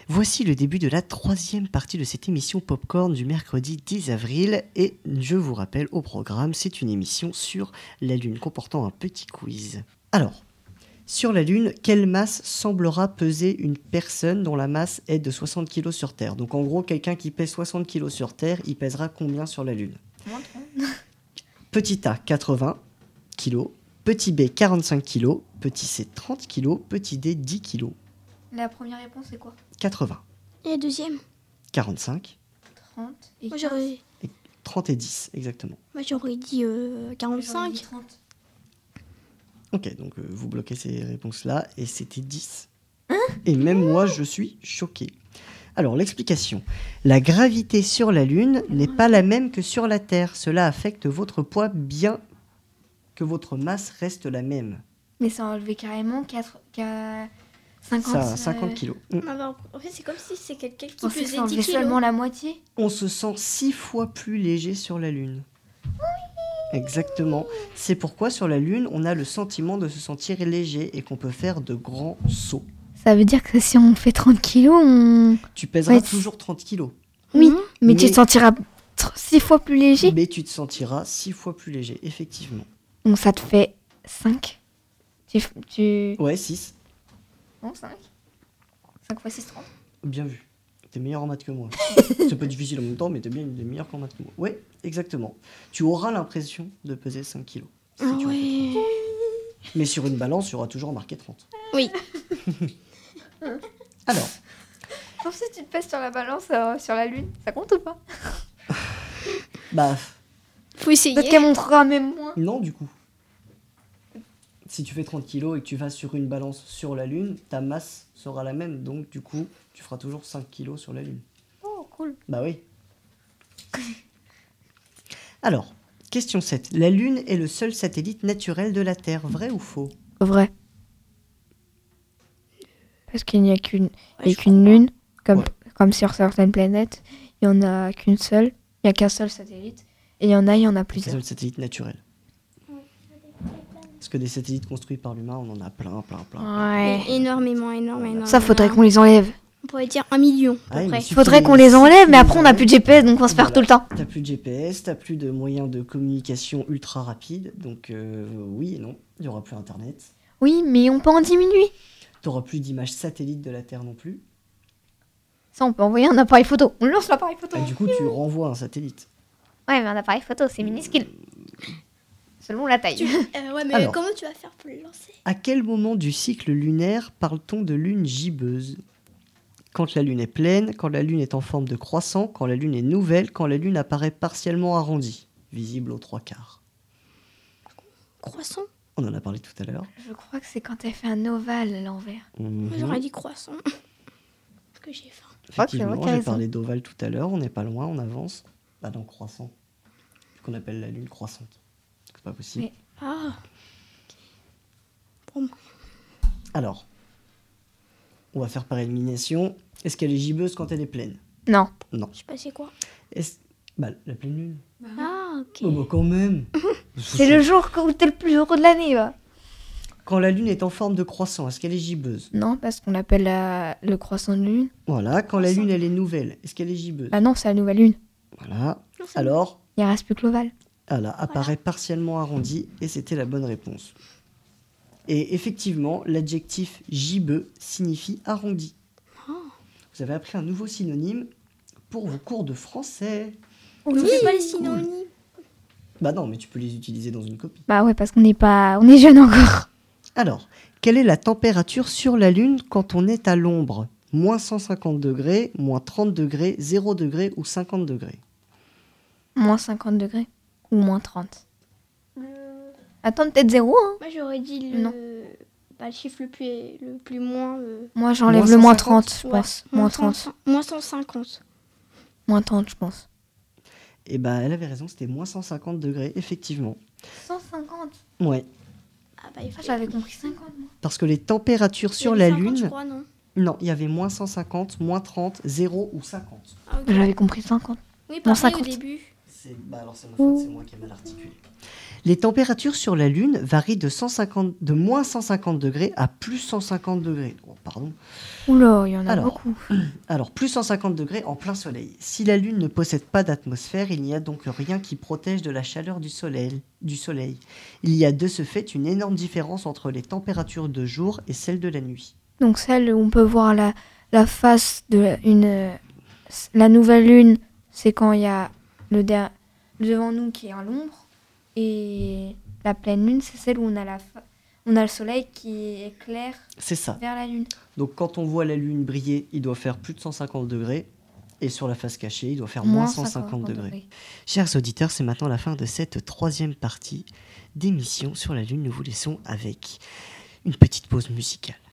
Voici le début de la 3e partie de cette émission Popcorn du mercredi 10 avril. Et je vous rappelle au programme, c'est une émission sur la Lune comportant un petit quiz. Alors, sur la Lune, quelle masse semblera peser une personne dont la masse est de 60 kg sur Terre? Donc en gros, quelqu'un qui pèse 60 kg sur Terre, il pèsera combien sur la Lune? Petit A, 80 kg. Petit B, 45 kg. Petit C, 30 kg. Petit D, 10 kg. La première réponse, c'est quoi? 80. Et la deuxième? 45. 30 et Moi 15. j'aurais, 30 et 10, exactement. dit 45. 30. Ok, donc vous bloquez ces réponses-là, et c'était 10. Et même moi, je suis choqué. Alors, l'explication. La gravité sur la Lune n'est pas la même que sur la Terre. Cela affecte votre poids bien que votre masse reste la même. Mais ça a enlevé carrément 50. Ça a 50 kilos. Alors, en fait, c'est comme si c'est quelqu'un qui On sait que pesait ça 10 enlevait kilos. seulement la moitié. On se sent 6 fois plus léger sur la Lune. Exactement. C'est pourquoi sur la Lune, on a le sentiment de se sentir léger et qu'on peut faire de grands sauts. Ça veut dire que si on fait 30 kilos, on... Tu pèseras Ouais, toujours 30 kilos. Oui, Mhm. mais tu Mais- te sentiras 6 fois plus léger. Mais tu te sentiras 6 fois plus léger, effectivement. Donc ça te fait 5. Tu... Ouais, 6. Non, 5. 5 fois 6, 30. Bien vu. T'es meilleur en maths que moi. C'est pas difficile en même temps, mais t'es meilleur qu'en maths que moi. Ouais, exactement. Tu auras l'impression de peser 5 kilos. si Ah tu en fais ouais. 30. Mais sur une balance, il y aura toujours marqué 30. Oui. Alors, Sauf si tu te pèses sur la balance sur la Lune, ça compte ou pas? bah, Faut essayer. Peut-être qu'elle montrera même moins. non du coup. Si tu fais 30 kilos et que tu vas sur une balance sur la Lune, ta masse sera la même. Donc, du coup, tu feras toujours 5 kilos sur la Lune. Oh, cool. Bah oui. Alors, question 7. La Lune est le seul satellite naturel de la Terre, vrai ou faux? Vrai. Parce qu'il n'y a qu'une Ouais, je qu'une crois. lune, comme, Ouais. comme sur certaines planètes. Il n'y en a qu'une seule. Il n'y a qu'un seul satellite. Et il y en a C'est le plusieurs. seul satellite naturel. Parce que des satellites construits par l'humain, on en a plein. Ouais. Énormément. Ça, faudrait qu'on les enlève. On pourrait dire 1 million, à Ah, peu il près. suffit Faudrait de- qu'on les enlève, mais si après on n'a plus de GPS, donc on se perd Voilà. tout le temps. T'as plus de GPS, t'as plus de moyens de communication ultra rapide. Donc oui et non, il n'y aura plus Internet. Oui, mais on peut en diminuer. T'auras plus d'images satellites de la Terre non plus. Ça, on peut envoyer un appareil photo. On lance l'appareil photo. Et du coup, tu renvoies un satellite. Ouais, mais un appareil photo, c'est minuscule. Selon la taille. Ouais, mais Alors. comment tu vas faire pour le lancer? À quel moment du cycle lunaire parle-t-on de lune gibbeuse? Quand la lune est pleine, quand la lune est en forme de croissant, quand la lune est nouvelle, quand la lune apparaît partiellement arrondie, visible aux 3/4. Croissant? On en a parlé tout à l'heure. Je crois que c'est quand elle fait un ovale à l'envers. Mhm. Moi, j'aurais dit croissant. Parce que j'ai faim. Effectivement, Ok, t'as j'ai raison. parlé d'ovale tout à l'heure, on n'est pas loin, on avance. Bah dans croissant, qu'on appelle la lune croissante. C'est pas possible. Mais- Ah. Alors, on va faire par élimination. Est-ce qu'elle est gibbeuse quand elle est pleine? Non. Non. Je sais pas c'est quoi. Bah, la pleine lune. Ah, ok. Oh, bah quand même. C'est le jour où t'es le plus heureux de l'année, va. Quand la lune est en forme de croissant, est-ce qu'elle est gibbeuse? Non, parce qu'on l'appelle le croissant de lune. Voilà. Quand la lune elle est nouvelle, est-ce qu'elle est gibbeuse? Ah non, c'est la nouvelle lune. Voilà. Non, c'est Alors, Il reste plus que l'ovale. elle apparaît partiellement arrondie et c'était la bonne réponse. Et effectivement, l'adjectif gibbeux signifie arrondi. Vous avez appris un nouveau synonyme pour vos cours de français. On n'oublie pas les Cool. synonymes. Bah non, mais tu peux les utiliser dans une copie. Bah ouais, parce qu'on est jeune encore. Alors, quelle est la température sur la Lune quand on est à l'ombre? Moins 150 degrés, moins 30 degrés, 0 degrés ou 50 degrés? Moins 50 degrés. Ou moins 30. Attends, peut-être 0, hein. Moi, j'aurais dit Non. le chiffre le plus moins. Moi, j'enlève Moins le moins 150, 30, je Ouais, pense. Moins 30. Moins 150. Moins 30, je pense. Eh ben, elle avait raison, c'était moins 150 degrés, effectivement. 150. Ouais, Ah, bah, il faut. J'avais compris 50, moi. parce que les températures sur Il y la avait 50, je Lune... crois, non Non, il y avait moins 150, moins 30, 0 ou 50. Ah, ok. J'avais compris 50. Oui, Non, pareil 50. au début. Alors c'est ma faute, c'est moi qui ai mal articulé. Les températures sur la Lune varient de moins 150 degrés à plus 150 degrés. Oh, pardon. Oula, il y en a beaucoup. Alors, plus 150 degrés en plein soleil. Si la Lune ne possède pas d'atmosphère, il n'y a donc rien qui protège de la chaleur du soleil. Il y a de ce fait une énorme différence entre les températures de jour et celles de la nuit. Donc celle où on peut voir la face de la nouvelle Lune, c'est quand il y a le devant nous qui est à l'ombre. Et la pleine Lune, c'est celle où on a le soleil qui éclaire vers la Lune. Donc quand on voit la Lune briller, il doit faire plus de 150 degrés. Et sur la face cachée, il doit faire moins 150 degrés. Chers auditeurs, c'est maintenant la fin de cette 3e partie d'émission sur la Lune. Nous vous laissons avec une petite pause musicale.